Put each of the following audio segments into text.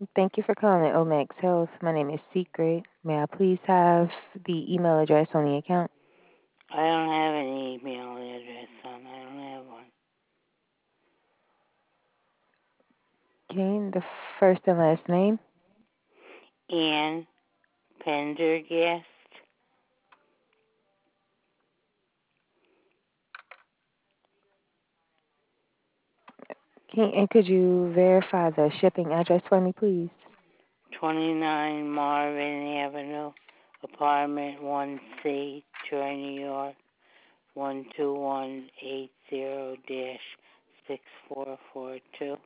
Thank you for calling Omex Health. My name is Secret. May I please have the email address on the account? I don't have an email address, son. I don't have one. Okay, the first and last name. Ann Pendergast. Okay, and could you verify the shipping address for me, please? 29 Marvin Avenue, apartment 1C, Troy, New York, 12180-6442.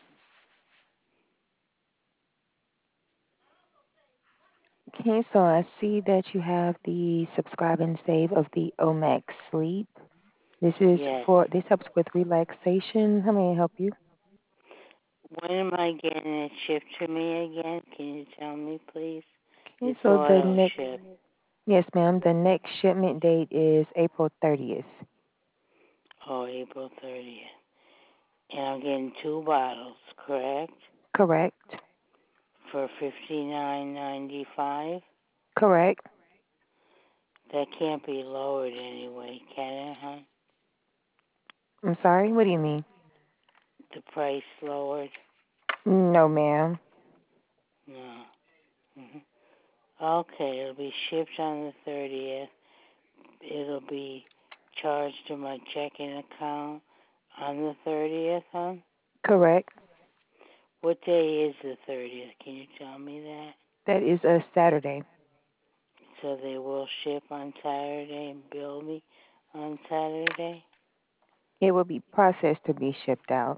Okay, so I see that you have the subscribe and save of the Omex Sleep. Yes. This helps with relaxation. How may I help you? When am I getting it shipped to me again? Can you tell me, please? Okay, It's so the auto next ship. yes, ma'am. The next shipment date is April 30th. Oh, April 30th. And I'm getting 2 bottles, correct? Correct. For $59.95. Correct. That can't be lowered anyway, can it, huh? I'm sorry. What do you mean? The price lowered? No, ma'am. No. hmm Okay, it'll be shipped on the 30th. It'll be charged to my checking account on the 30th, huh? Correct. What day is the 30th? Can you tell me that? That is a Saturday. So they will ship on Saturday and bill me on Saturday? It will be processed to be shipped out.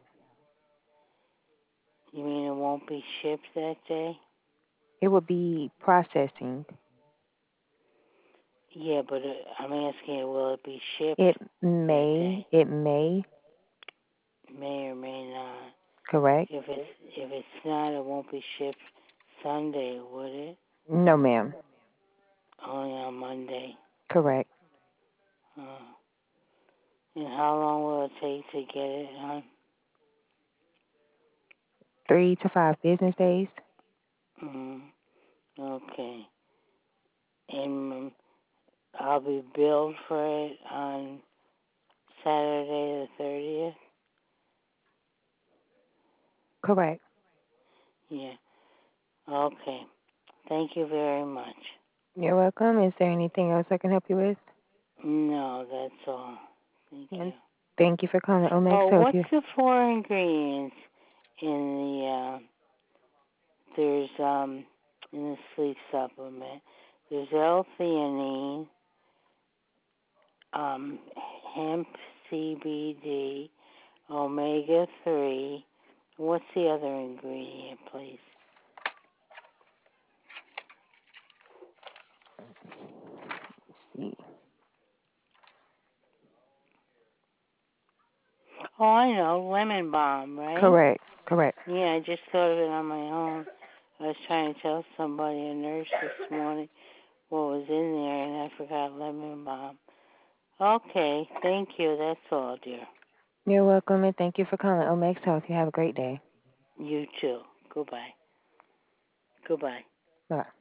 You mean it won't be shipped that day? It will be processing. Yeah, but I'm asking you, will it be shipped It that day? may, it may, May or may not. correct? If it's not, it won't be shipped Sunday, would it? No, ma'am. Only on Monday. Correct. Oh. And how long will it take to get it, huh? 3 to 5 business days. Mm, okay. And I'll be billed for it on Saturday the 30th? Correct. Yeah. Okay. Thank you very much. You're welcome. Is there anything else I can help you with? No, that's all. Thank you. And thank you for calling Omex Oh, Health. what's the 4 ingredients in there's in the sleep supplement? There's L-theanine, um, hemp CBD, omega-3. What's the other ingredient, please? Let's see. Oh, I know, lemon balm, right? Correct. Correct. Yeah, I just thought of it on my own. I was trying to tell somebody, a nurse this morning, what was in there, and I forgot lemon balm. Okay, thank you. That's all, dear. You're welcome, and thank you for calling Omex Health. You have a great day. You too. Goodbye. Goodbye. Bye.